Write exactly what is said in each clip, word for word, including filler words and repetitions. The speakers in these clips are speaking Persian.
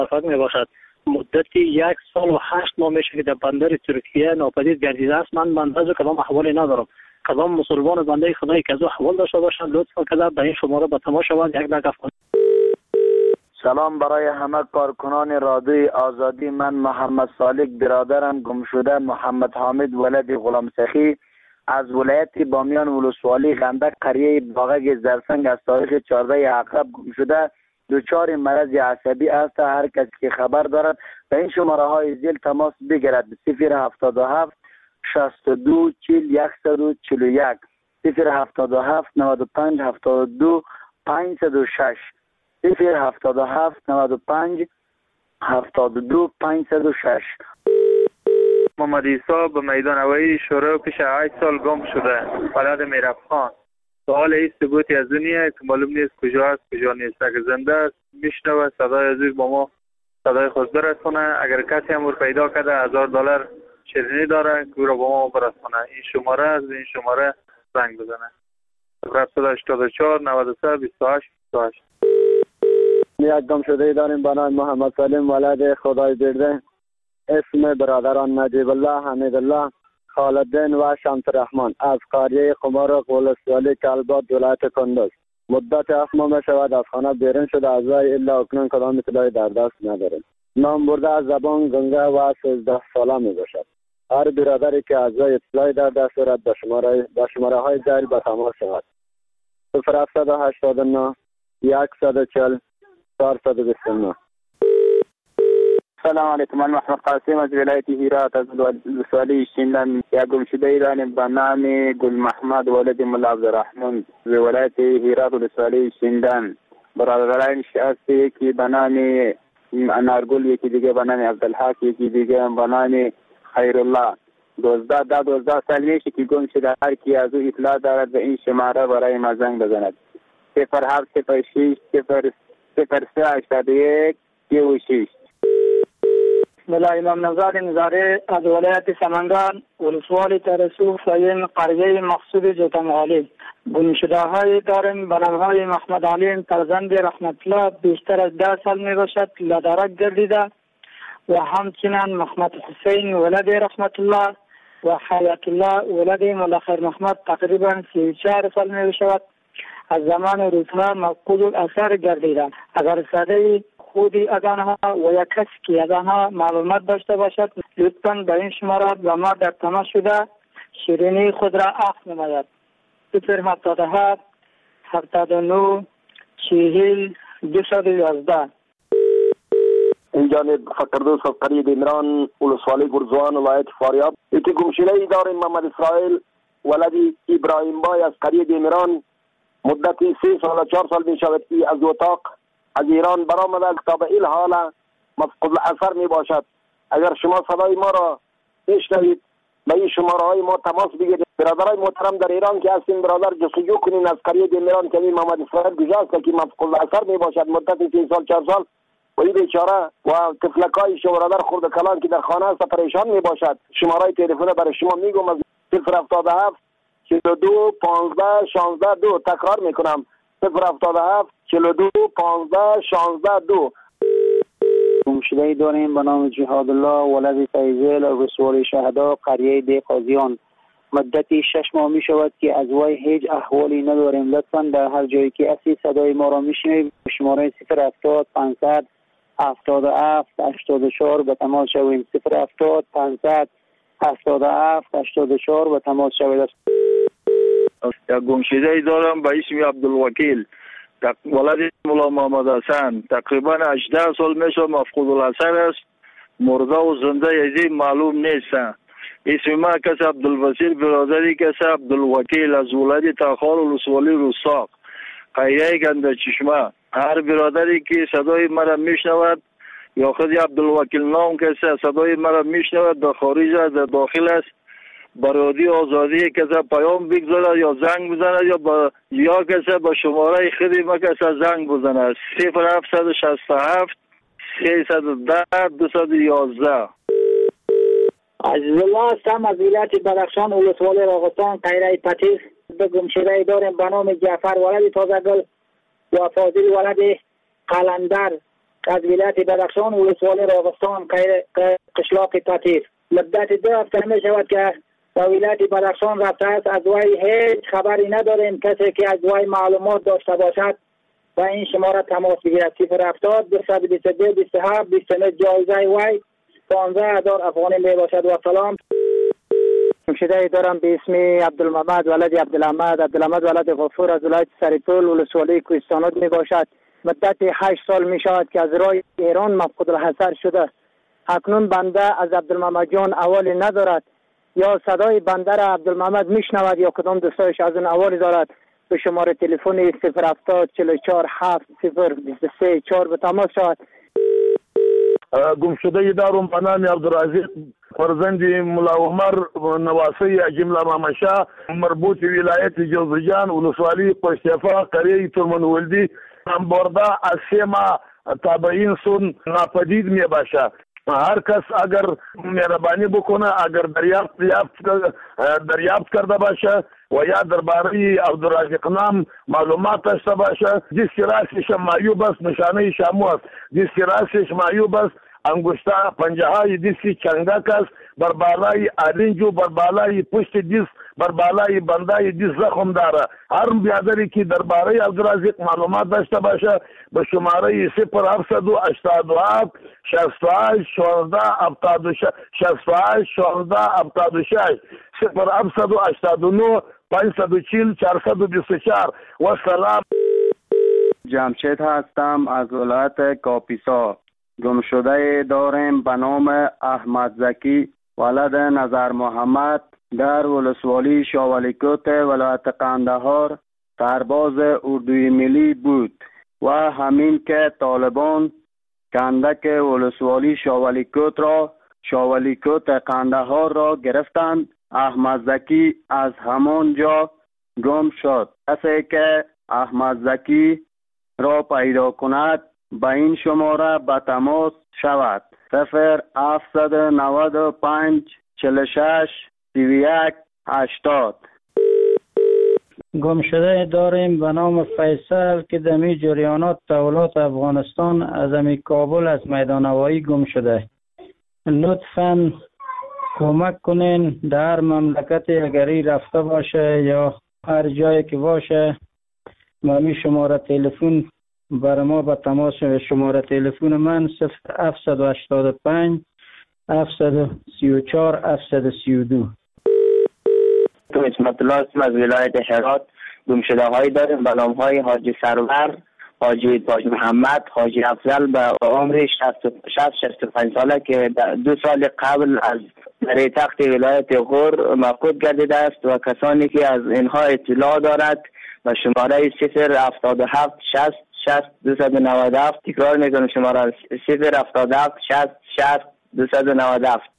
موفق می باشد. مدتی یک سال و هشت ماه میشه که در بندر ترکیه ناپدید گردیده است. من بنده از کدام احوالی ندارم. کدام مسلمان بنده خدایی که از احوال داشته باشد لطفا کده به این شماره به تماس شود یک دقیقه کنید. سلام برای همه کارکنان رادیوی آزادی. من محمد صالح برادرم گم شده محمد حامد ولد غلام سخی از ولایت بامیان ولسوالی غندک قریه باغک زرسنگ از تاریخ چهارده عقرب گم شده دچار مرض عصبی است. هر کسی که خبر دارد به این شماره های زیر تماس بگیرد. صفر هفتاد و هفت شصت و دو چهل صد و چهل و یک صفر هفتاد و هفت نود و پنج هفتاد و دو پانصد و شش صفر هفتاد و هفت نود و پنج هفتاد و دو پانصد و شش. محمد عیسی به میدان هوایی شروع پیش هشت سال گم شده. ولد میرفخان. سوال این ثبوتی از دنیه که معلوم نیست کجا است کجا نیست. اگر زنده است میشنوه صدای از با ما صدای خود برسونه. اگر کسی هم پیدا کرده هزار دلار شیرینی داره که رو با ما برسونه. این شماره از این شماره زنگ بزنه. صفر هشتاد و چهار نود و سه بیست و هشت بیست و هشت. یک گم شده داریم به نام محمد سالم ولد خدای برده. اسم برادران نجیب الله حمید الله خالدین و شمس رحمان از قریه قمار ولسوالی کلبات ولایت کندز. مدت هفت ماه می شود از خانه بیرون شده. از وی الا اکنون کدام اطلاعی در دست نداریم. نام برده از زبان گنگه و سیزده ساله می باشد. هر برادری که از وی اطلاعی در دست دارد به شماره به شماره های زیر به تماس شود. صفر هفتصد و هشتاد و نه صد و چهل چهارصد و بیست و نه. سلام علیکم. من محمد قاسم از ولایت هرات از ولسوالی شینلند. یک گم شده داریم به نام گل محمد ولد ملا عبدالرحمن از ولایت هرات ولسوالی شینلند. برادرانش است یکی به نام انارگل یکی دیگه به نام عبدالحق یکی دیگه به نام خیرالله. دوزده ده دوزده سال میشه که گم شده. هر کی از او اطلاع دارد به این شماره برای ما زنگ بزند. صفر هفت صفر شش صفر صفر سه هشتاد و یک سی و شش. بسم الله. امام نزاد نزاره از ولایت سمنگان ولسوالی ترسو سیم قریه مقصود جوتمغالی. گم شده های داریم به نام های محمد علیم فرزند رحمت الله بیشتر از ده سال می باشد لدرک گردیده و همچنین محمد حسین ولد رحمت الله و حیات الله ولد ملخیر محمد تقریبا سی و چهار سال می باشد. از زمان روزها مفقود الاثر گردیده. اگر صدای خودی از آنها و یک کسی که از آنها معلومات داشته باشد لطفاً به این شماره با ما در تماس شده شیرینی خود را عفو نماید. صفر هفتاد و هفت هفتاد و نه چهل دویست و یازده. این جانب فقردوس از قریه دیمران ولسوالی گرزوان ولایت فاریاب. یکی گم شده ای داریم محمد اسرائیل ولد ابراهیم بای از قریه دیمران. مدتی سه سال و چهار سال می شود که از اتاق از ایران برآمده تا به این حال مفقود الاثر می باشد. اگر شما صدای ما را میشنوید به این شماره های ما تماس بگیرید. برادرای محترم در ایران که هستین برادر جستجو کنین از قریه دیمران که این محمد اسرائیل کجاست که مفقود الاثر می باشد مدتی سه سال چهار سال و این بیچاره و طفلکای شو برادر خرد کلان که در خانه است پریشان می باشد. شماره تلفن برای شما میگم از صفر هفتاد و هفت چهل و دو پانزده شانزده دو. تکرار میکنم صفر هفتاد و هفت چهل و دو پانزده شانزده دو. گم شده داریم به نام جهاد الله ولد فیضل ولسوالی شهدا قریه دی قاضیان. مدتی شش ماه می شود که از وی هیچ احوالی نداریم. لطفا در هر جایی که اسی صدای ما را میشنوید شماره صفر هفتاد پانصد هفتاد و هفت هشتاد و چهار به تماس شویم. صفر هفتاد پانصد هفتاد و هفت هشتاد و چهار به تماس شوید. یک گم شده ای دارم به اسم عبدالوکیل ولد مولا محمد حسن. تقریبا هجده سال میشه مفقود الاثر است. مرده و زنده یزی معلوم نیست. اسم ما کس عبدالبصیر برادری کس عبدالوکیل از ولد تاخار ولسوالی رستاق قریه گنده چشمه. هر برادری که صدای مرا میشنود یا خود عبدالوکیل نام کسی صدای مرا میشنود در خارج است در داخل است برادی آزادی کسی پیام بگذارد یا زنگ بزند یا با یا کسی با شماره خودی ما کسی زنگ بزند. صفر هفتصد شصت و هفت سیصد و ده دویست و یازده. عزیز الله هستم از ولایت بدخشان ولسوالی راغستان قریه پتیس. به گم شده داریم به نام جعفر ولد تازگل و فاضل ولد قلندر از ولایت بدخشان ولسوالی راغستان قشلاق تطیف. مدت دو هفته می شود که در ولایت بدخشان رفته است. از وی هیچ خبری نداریم. کسی که از وی معلومات داشته باشد و این شماره تماس بگیرد. صفر هفتاد دویست و بیست و دو بیست و هفت بیست و نه. جایزه وی پانزده هزار افغانی می باشد. و سلام. شده دارم به اسم عبدالمحمد ولد عبدالحمد عبدالحمد ولد غفور از ولایت سریپول ولسوالی کوهستانات می باشد. مدت هشت سال می شود که از راه ایران مفقود الحصر شده. اکنون بنده از عبدالمحمد جان اوالی ندارد، یا صدای بنده را عبدالمحمد می شنود یا کدام دوستایش از اون اوالی دارد. به شماره تلفن صفر هفتاد چهل و چهار هفت صفر بیست و سه چهار به تماس شود. گم شده دارم به نام عبدالرزاق فرزند ملا عمر نواسی جمله مامشا مربوط ولایت جوزجان ولسوالی پشتیفا قریه ترمنولدی هم برده از سه ماه تابعین سون ناپدید می باشه. هر کس اگر مهربانی بکنه، اگر دریافت دریافت کرده باشه و یا درباره عبدالرزاق نام معلومات داشته باشه، جس راسش معیوب است نشانه شامو است، جس راسش معیوب است انگشته پنجه های دیسی چنگک است، بر بالای آرنجو بر بالای پشت دیس بر بالای بندای دیس زخم داره. هر بیادری که درباره عبدالرزاق معلومات داشته باشه به شماره صفر هفتصد و هشتاد و هفت شصت و هشت شانزده هفتاد و شش شصت و هشت شانزده هفتاد و شش صفر هفتصد و هشتاد و نه پانصد و چهل چهارصد و بیست و چهار. و سلام. جمشید هستم از ولایت کاپیسا. گم شده داریم به نام احمد زکی ولد نظر محمد در ولسوالی شاولیکوت ولایت قندهار سرباز اردوی ملی بود و همین که طالبان کندک ولسوالی شاولیکوت را شاولیکوت قندهار را گرفتند. احمد زکی از همان جا گم شد. کسی که احمد زکی را پیدا کند به این شماره به تماس شود. صفر هفتصد و نود و پنج چهل و شش سی و یک هشتاد. گم شده داریم به نام فیصل که دمی جریانات تولات افغانستان از امی کابل از میدان هوایی گم شده. لطفاً کمک کنین در مملکت اگری رفته باشه یا هر جایی که باشه مامی شماره تلفن برای ما به تماس. شماره تلفن من صفر هفتصد و هشتاد و پنج هفتصد و سی و چهار هفتصد و سی و دو. تو اسمت الله هستم از ولایت هرات. گم شده هایی داریم به نام های حاجی سرور، حاجی تاج محمد، حاجی افضل به عمر شصت شصت و پنج ساله که دو سال قبل از در تخت ولایت غور مفقود گردیده است و کسانی که از اینها اطلاع دارد و شماره صفر هفتاد و هفت شصت شصت دویست و نود و هفت تکرار میکنم شماره صفر هفتاد و هفت شصت شصت دویست و نود و هفت.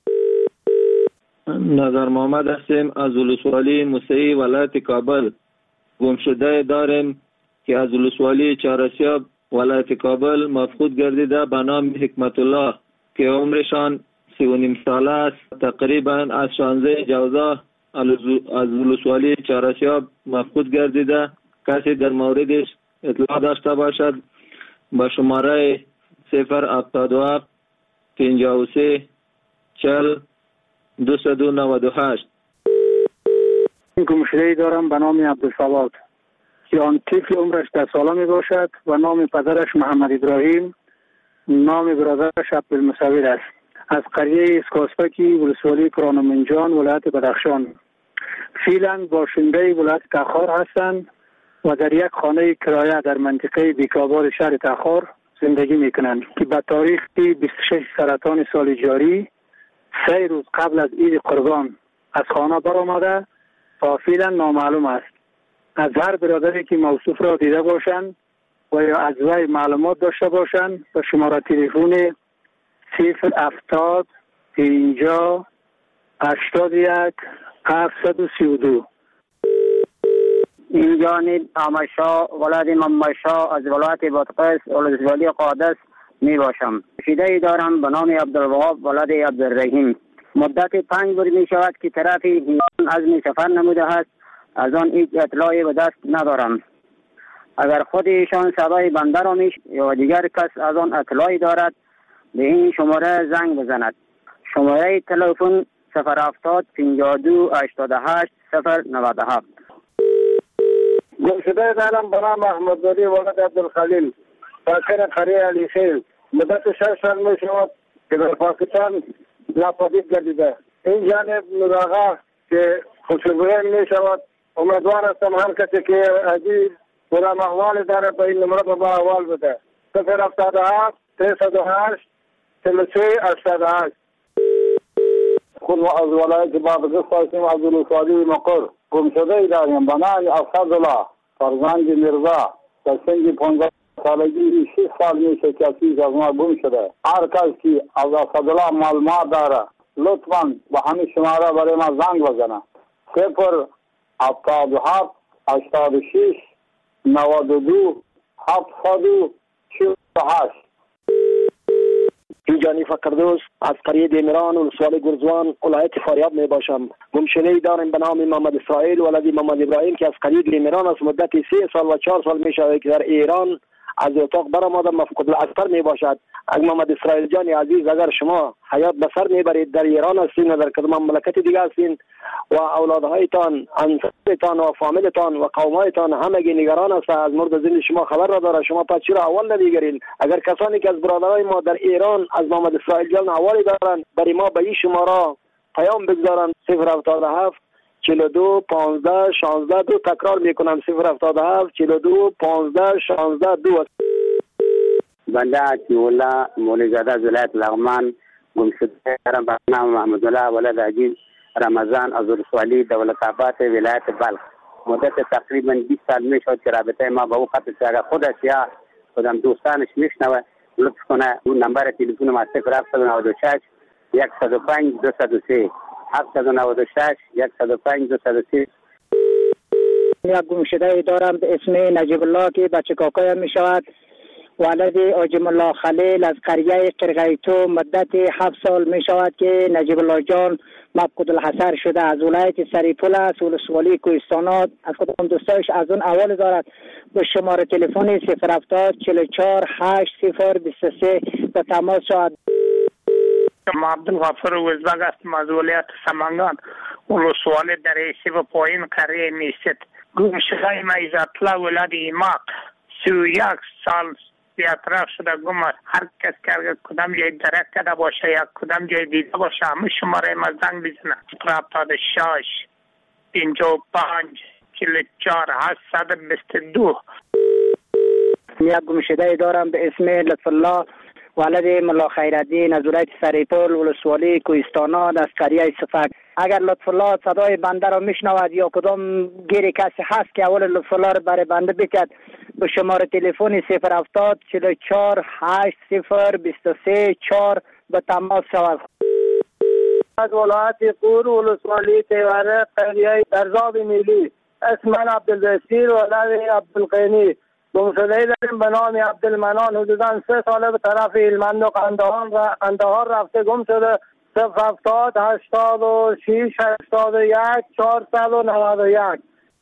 نظر محمد هستیم از ولسوالی موسعی ولایت کابل. گم شده داریم که از ولسوالی چهارسیاب ولایت کابل مفقود گردیده به نام حکمت الله که عمرشان سی و نیم ساله است. تقریبا از شانزده جوزا از ولسوالی چهارسیاب مفقود گردیده. کسی در موردش اطلاع داشته باشد با شماره صفر هفتاد و هفت پنجاه و سه چهل دویست و نود و هشت. گم شده دارم به نام عبدالصواد که آن طفل عمرش ده ساله می باشد و نام پدرش محمد ابراهیم، نام برادرش عبدالمصور است. از قریه اسکاسپکی ولسوالی کرانمنجان ولایت بدخشان. فعلا باشنده ولایت تخار هستند و در یک خانه کرایه در منطقه بیکابار شهر تخار زندگی میکنند که به تاریخ بیست و شش سرطان سال جاری سه روز قبل از عید قربان از خانه برآمده و فعلا نامعلوم است. از هر برادری که موصوف را دیده باشند و یا از وی معلومات داشته باشند به شماره تلفن صفر هفتاد پنجاه هشتاد و یک هفتصد و سی و دو. این جانب آمشا ولاد ممشا از ولایت بادغیس ولسوالی قادس می باشم. شیده دارم به نام عبدالوهاب ولاد عبدالرحیم. مدت پنج روز می شود که طرف هیران عزم سفر نموده است. از آن هیچ اطلاعی به دست ندارم. اگر خود ایشان صدای بنده را میش یا دیگر کس از آن اطلاعی دارد به این شماره زنگ بزند. شماره تلفن صفر هفتاد پنجاه و دو هشتاد و هشت صفر نود و هفت. گمشده دارم به نام احمد ولی ولد عبدالخلیل، ساکن قریه علی خیل. مدت شش سال می شود که در پاکستان ناپدید گردیده. این جانب مراغه که خوشبویی می شود. امیدوار هستم هر کسی که عزیز پورا احوال داره به این نمره به با احوال بده. صفر هفتاد و هفت سیصد و هشت چهل و سه هشتاد و هشت. خود از ولایت بادغیس هستیم، از ولسوالی مقر. گمشده داریم به نام اسدالله فرزند میرزا در سن پانزده سالگی شش سال میشه که از ما گم شده. هر کس که از اسدالله معلومات داره لطفاً به همین شماره برای ما زنگ بزنه. صفر هفتاد و هفت هشتاد و شش نود و دو هفتصد و چهل و هشت. جانی فقردوس از قریه دیمران ولسوالی گرزوان ولایت فاریاب می باشم. گمشده‌ای داریم به نام محمد اسرائیل ولد محمد ابراهیم که از قریه دیمران از مدت سه سال و چهار سال می شود که در ایران از اتاق برآمده مفقود الاثر می باشد. اگر محمد اسرائیل جان عزیز اگر شما حیات به سر میبرید در ایران هستین و در کدام مملکت دیگه هستین و اولادهایتان انصارتان و فامیلتان و قومایتان همگی نگران است از مورد زندگی شما خبر را داره، شما پس چرا اول نمیگیرین؟ اگر کسانی که از برادرای ما در ایران از محمد اسرائیل جان اوالی دارن برای ما به این شماره پیام بگذارن. صفر هفتاد و هفت چهل و دو پانزده شانزده دو. تکرار میکنم صفر هفتاد و هفت چهل و دو پانزده شانزده دو. بنده عطی‌الله مولوی‌زاده از ولایت لغمان گمشده دارم به نام محمد الله ولد عزیز رمضان از ولسوالی دولت‌آباد ولایت بلخ. مدت تقریبا بیست سال میشد که رابطه ما با او قطع شد. اگر خودش یا خودم دوستانش میشنوه لطف کنه اون نمبر تلفن ما صفر هفت نه شش صد و پنج دو صد و سه هفت نه شش صد و پنج دو صد و سه. یک گمشده دارم به اسم نجیب الله که بچه کاکایم می شود. ولد آجم الله خلیل از قریه قرقیتو مدت هفت سال می شود که نجیب الله جان مفقود الحصر شده. از ولایت سریپول است ولسوالی کوهستانات. از کدام دوستایش از اون اول دارد به شماره تلفن صفر هفتاد چهل و چهار هشت صفر بیست و سه به تماس شود. ما عبدالغفور وزبگ هستم از ولایت سمنگان ولسوالی در ایسی و پایین قریه میست. گمشده ما عزت‌الله ولد ایماق سی و یک سال بی‌اطراف شده گم است. هر کس که اگر کدام جای درک کرده باشه یا کدام جای دیده باشه همه شماره ما زنگ بزنه. هفتاد و شش پنجاه و پنج چهل و چهار هشتصد و بیست و دو. یک گمشده دارم به اسم لطف الله ولد ملا خیرالدین از ولایت سریپول ولسوالی کوهستانات از قریه صفک. اگر لطف الله صدای بنده را میشنود یا کدام گیری کسی هست که اول لطف الله را برای بنده بکرد به شماره تلفن صفر هفتاد چهل و چهار هشت صفر بیست و سه چهار به تماس شود. از ولایت قور ولسوالی تیوره قریه درزاب میلی اسم من عبدالبصیر ولد عبدالقینی. گمشده داریم به نام عبدالمنان حدودا سه ساله به طرف هلمند و قندهار رفته گم شده. صفر هفتاد هشتاد و شش هشتاد و یک چهارصد و نود و یک.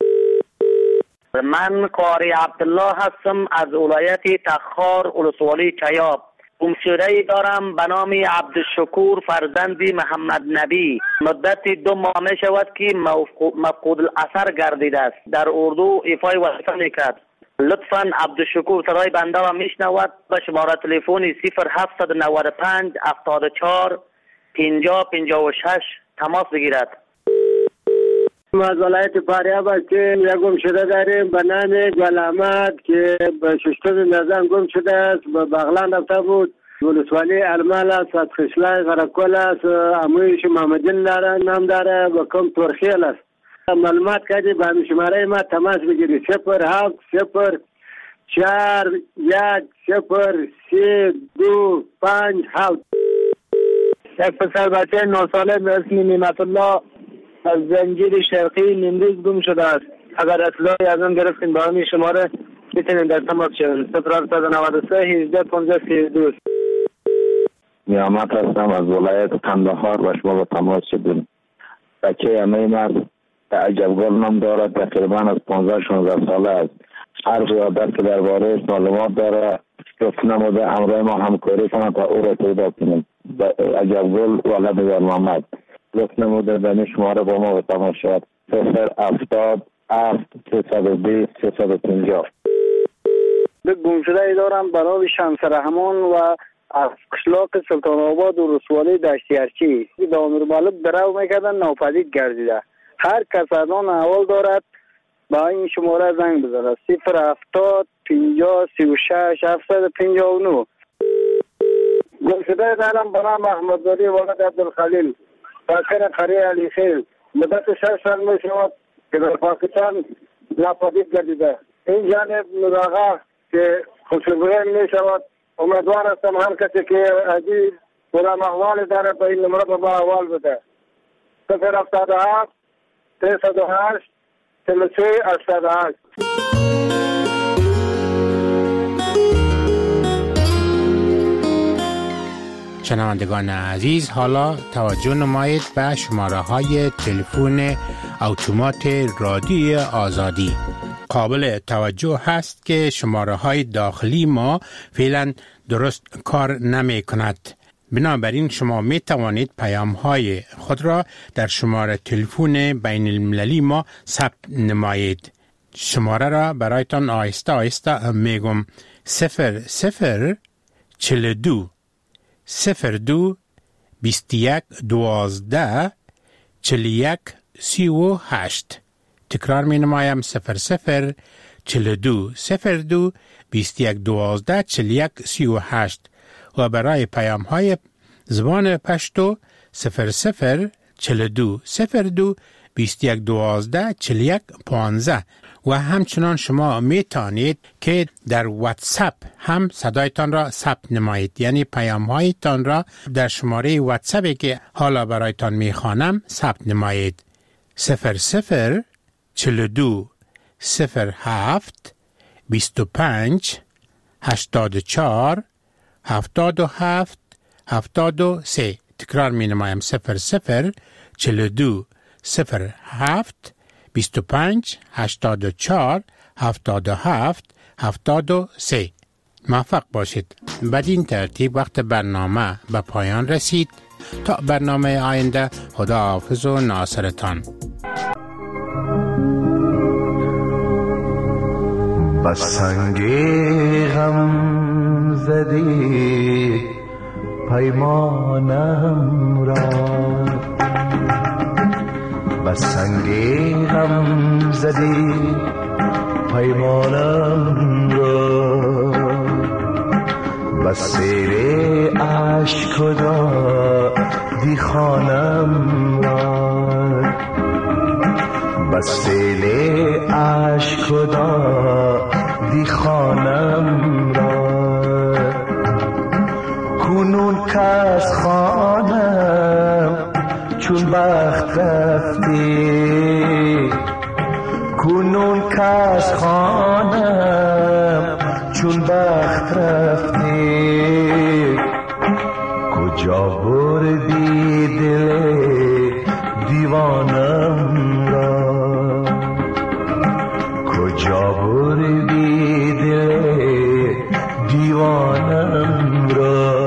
من قاری عبدالله هستم از ولایت تخار ولسوالی چیاب. گمشده دارم به نام عبدالشکور فرزند محمد نبی. مدت دو ماه می شود که مفقود الاثر گردیده است. در اردو ایفای وظیفه میکرد. لطفاً عبدالشکور صدای بنده را میشنود به شماره تلفن صفر هفت نه پنج هفتاد و چهار پنجاه پنجاه و شش تماس بگیرد. ما از ولایت فاریاب هستیم. یک گمشده داریم به نام گل احمد که به ششتم نزن گم شده است. به بغلان رفته بود. ولسوالی ارمال است. از خشلای غرقل است. امویش محمدین داره نام داره و کم ترخیل است. معلومات کردی به همین شماره ما تماس بگیری صفر هفت صفر چهار یک صفر سه دو پنج هفت. یک پسر بچه نه ساله به اسم نعمت الله از زنجیر شرقی نیمروز گم شده است. اگر اطلاعی از آن گرفتین با همین شماره میتونین در تماس شوین. صفر هفت نه سه هجده پانزده سی و دو. نیامت هستم از ولایت قندهار و شما با تماس شدیم. بچه امیم است. عجبگل نام دارد. تقریبا از پانزده شانزده ساله است. هر برادر که درباره معلومات داره لطف نموده همراه ما همکاری کنند تا او را پیدا کنیم. عجب گل ولد نزار محمد لطف نموده به شماره با ما تماس شد صفر هفتاد هفت سیصد و بیست سیصد و پنجاه. به گمشده ای دارم برای شمس رحمان و از قشلاق سلطان آباد و رسوالی دشتیارچی به امیر مالک درو میکردن ناپدید گردیده. هر کس از آن احوال دارد با این شماره زنگ بزنه صفر هفتاد پنجاه سی و شش هفتصد و پنجاه و نه. گمشده دارم برام احمد ولی ولد عبدالخلیل ساکن قریه علی خیل مدت شش سال می شود که در پاکستان ناپدید گردیده. این جانب نوراغا که خوشبویه می شود. امیدوار هستم هر کسی که عزیز کدام احوال داره به این نمره با احوال بده. صفر هفتاد و هفت سیصد و هشت چهل و سه هشتاد و هشت. شنوندگان عزیز، حالا توجه نمایید به شماره های تلفن اتومات رادیوی آزادی. قابل توجه هست که شماره های داخلی ما فعلا درست کار نمی کند. بنابراین شما می توانید پیام های خود را در شماره تلفن بین المللی ما ثبت نمایید. شماره را برایتان آهسته آهسته میگم: صفر صفر چل دو صفر دو بیست یک دوازده چل یک سی و هشت. تکرار می نمایم: صفر صفر چل دو صفر دو بیست یک دوازده چل یک سی و هشت. و برای پیام های زبان پشتو صفر صفر چل دو صفر دو بیست یک دوازده چل یک پانزده. و همچنان شما می توانید که در واتساپ هم صدایتان را ثبت نمایید، یعنی پیام هایتان را در شماره واتساپی که حالا برایتان می خوانم ثبت نمایید: صفر صفر چل دو صفر هفت بیست و پنج هشتاد و چهار هفتاد و هفت هفتاد و سه. تکرار می نمایم: صفر صفر چل دو صفر هفت بیست و پنج هشتاد و چهار هفتاد و هفت هفتاد و سه. موفق باشید. بدین ترتیب وقت برنامه به پایان رسید. تا برنامه آینده، خدا حافظ و ناصرتان. بس سنگ غم زدی پیمانم را، بس سنگ غم زدی پیمانم را، بس سیر عشق دادی خانم را، بس دل عشق دادی خانم را. کنون که از خانم چون بخت رفتی، کنون که از خانم چون بخت رفتی، کجا بردی دل دیوانم را، کجا بردی دل دیوانم را.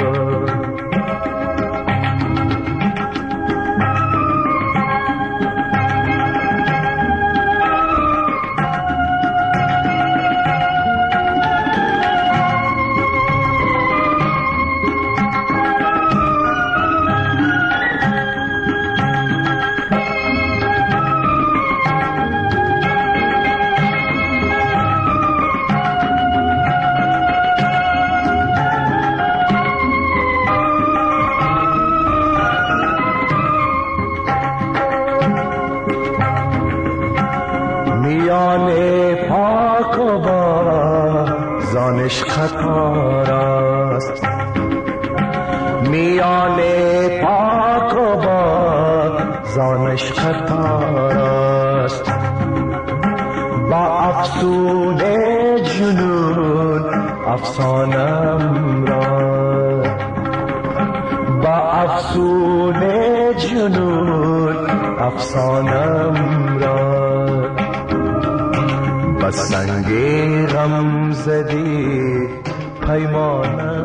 زانش خطا راست، میان پاک و با زانش خطا راست. با افسون جنون افسانم را، با افسون جنون افسانم را. بس سنگ سنگ غم زدی پیمانه